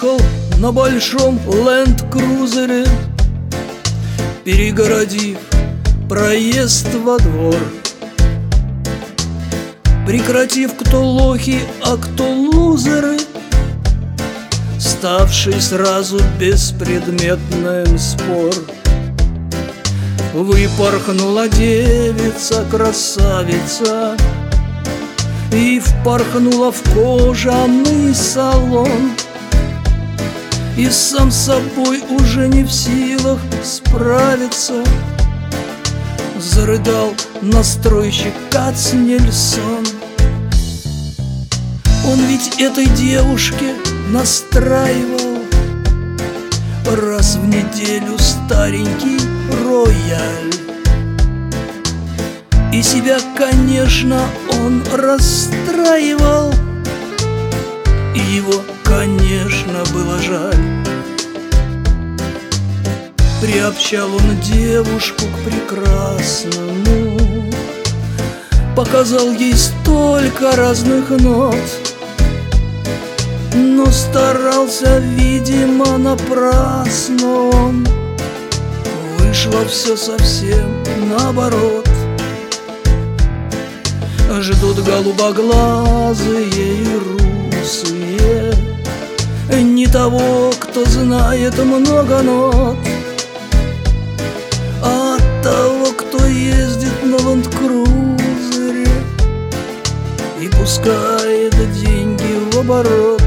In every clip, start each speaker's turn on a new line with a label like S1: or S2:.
S1: ехал на большом ленд-крузере, перегородив проезд во двор, прекратив кто лохи, а кто лузеры, ставший сразу беспредметным спор. Выпорхнула девица-красавица и впорхнула в кожаный салон, и сам собой уже не в силах справиться зарыдал настройщик Кацнельсон. Он ведь этой девушке настраивал раз в неделю старенький рояль. И себя, конечно, он расстраивал, и его, конечно, было жаль. Приобщал он девушку к прекрасному, показал ей столько разных нот, но старался, видимо, напрасно он. Вышло все совсем наоборот. Ждут голубоглазые и русые не того, кто знает много нот, а того, кто ездит на ленд-крузере и пускает деньги в оборот.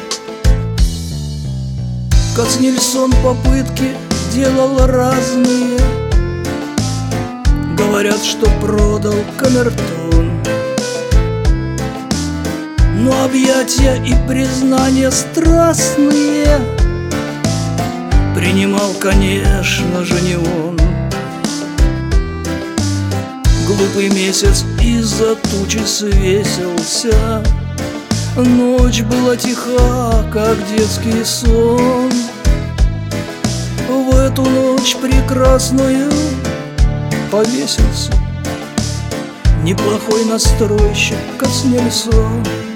S1: Кацнельсон попытки делал разные, говорят, что продал камертон, но объятия и признания страстные принимал, конечно же, не он. Глупый месяц из-за тучи свесился, ночь была тиха, как детский сон. В эту ночь прекрасную повесился неплохой настройщик Кацнельсон.